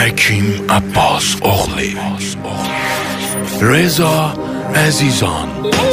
حکیم عباس اغلی، رضا عزیزان.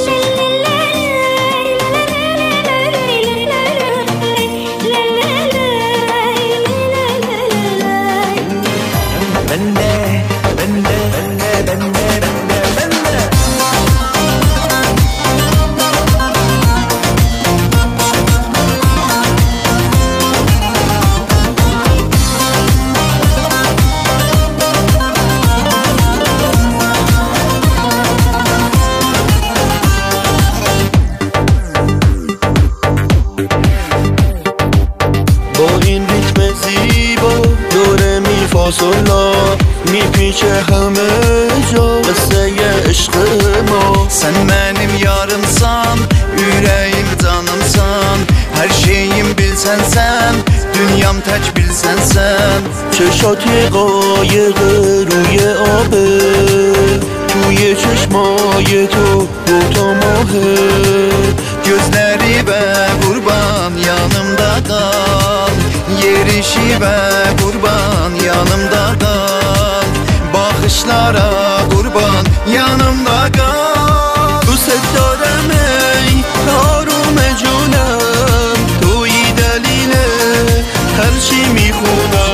فاصلا میپیچه همه جا قصه عشق ما. Sen benim yarımsan, yüreğim canımsan, her şeyim bilsen sen, dünyam tek bilsen sen. چشات یه قایق روی آبه، توی چشمای تو دوتا ماهه. Gözleri be kurban yanımda kal, yer işi be kurban yanımda kal, bakışlara kurban yanımda kal. دوست دارم ای آروم جونم، توی دلیل هرچی میخونم.